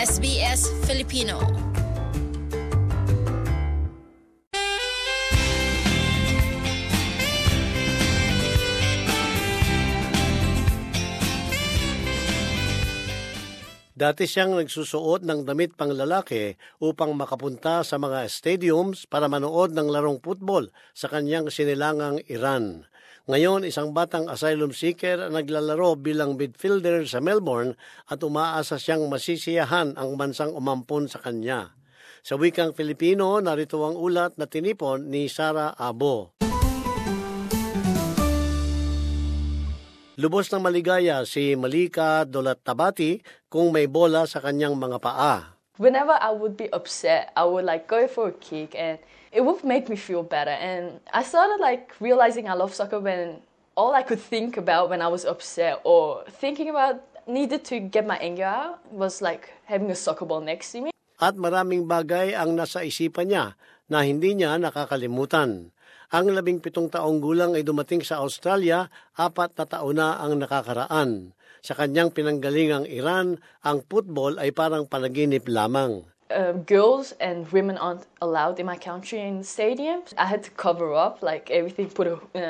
SBS Filipino. Dati siyang nagsusuot ng damit pang lalaki upang makapunta sa mga stadiums para manood ng larong football sa kanyang sinilangang Iran. Ngayon, isang batang asylum seeker ang naglalaro bilang midfielder sa Melbourne at umaasa siyang masisiyahan ang bansang umampon sa kanya. Sa wikang Filipino, narito ang ulat na tinipon ni Sarah Abo. Lubos ng maligaya si Malika Dolatabati kung may bola sa kanyang mga paa. Whenever I would be upset, I would go for a kick and it would make me feel better. And I started realizing I love soccer when all I could think about when I was upset or thinking about needed to get my anger out was having a soccer ball next to me. At maraming bagay ang nasa isipan niya na hindi niya nakakalimutan. Ang 17 taong gulang ay dumating sa Australia, 4 na taon na ang nakakaraan. Sa kanyang pinanggalingang Iran, ang football ay parang panaginip lamang. Girls and women aren't allowed in my country in stadiums. I had to cover up, everything, put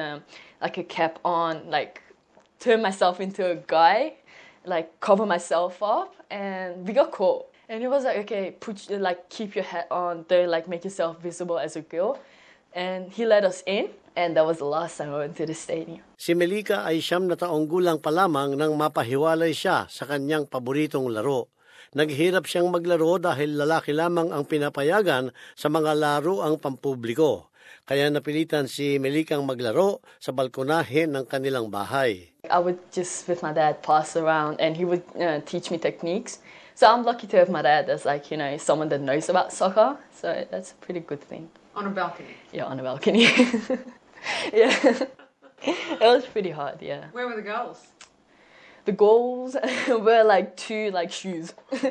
a cap on, turn myself into a guy, cover myself up, and we got caught. And it was okay, keep your hat on, don't make yourself visible as a girl. And he let us in, and that was the last time I went to the stadium. Si Melika ay 9 na taong gulang pa lamang nang mapahiwalay siya sa kanyang paboritong laro. Naghirap siyang maglaro dahil lalaki lamang ang pinapayagan sa mga laro ang pampubliko. Kaya napilitan si Melikang maglaro sa balkonahe ng kanilang bahay. I would just, with my dad, pass around, and he would teach me techniques. So I'm lucky to have my dad as someone that knows about soccer. So that's a pretty good thing. On a balcony? Yeah, on a balcony. Yeah. It was pretty hard, yeah. Where were the goals? The goals were 2 shoes.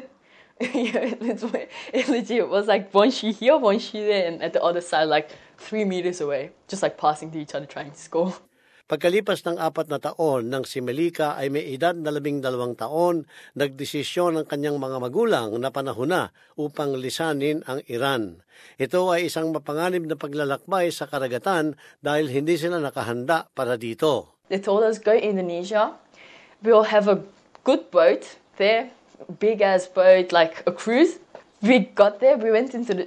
Yeah, it legit was one shoe here, one shoe there, and at the other side 3 meters away. Just passing to each other trying to score. Pagkalipas ng 4 na taon nang si Melika ay may edad na 12 taon, nagdesisyon ang kanyang mga magulang na panahon na upang lisanin ang Iran. Ito ay isang mapanganib na paglalakbay sa karagatan dahil hindi sila nakahanda para dito. They told us, go Indonesia. We'll have a good boat there, big ass boat, like a cruise. We got there, we went into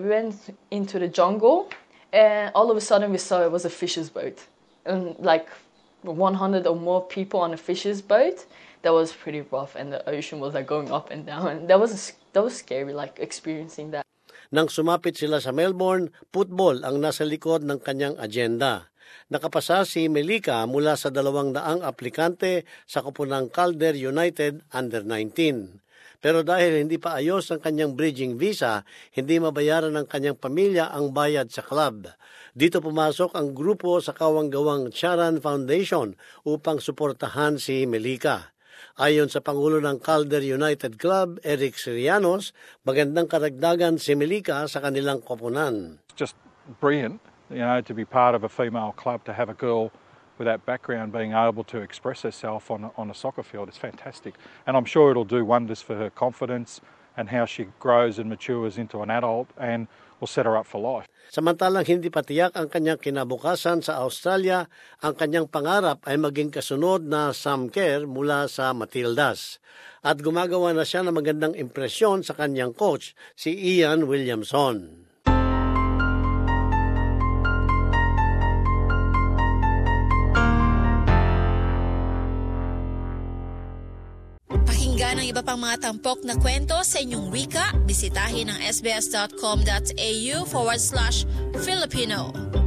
the jungle, and all of a sudden we saw it was a fisher's boat. And 100 or more people on a fisher's boat. That was pretty rough, and the ocean was going up and down. That was scary, experiencing that. Nang sumapit sila sa Melbourne, football ang nasa likod ng kanyang agenda. Nakapasa si Melika mula sa 200 aplikante sa koponang Calder United Under-19. Pero dahil hindi pa ayos ang kanyang bridging visa, hindi mabayaran ng kanyang pamilya ang bayad sa club. Dito pumasok ang grupo sa kawang-gawang Charan Foundation upang suportahan si Melika. Ayon sa Pangulo ng Calder United Club, Eric Sirianos, magandang karagdagan si Melika sa kanilang koponan. It's just brilliant, to be part of a female club, to have a girl with that background being able to express herself on a soccer field. It's fantastic. And I'm sure it'll do wonders for her confidence and how she grows and matures into an adult, and will set her up for life. Samantalang hindi pa tiyak ang kanyang kinabukasan sa Australia, ang kanyang pangarap ay maging kasunod na Sam Kerr mula sa Matildas. At gumagawa na siya ng magandang impresyon sa kanyang coach, si Ian Williamson. Pakinggan ang iba pang mga tampok na kwento sa inyong wika. Bisitahin ang sbs.com.au/Filipino.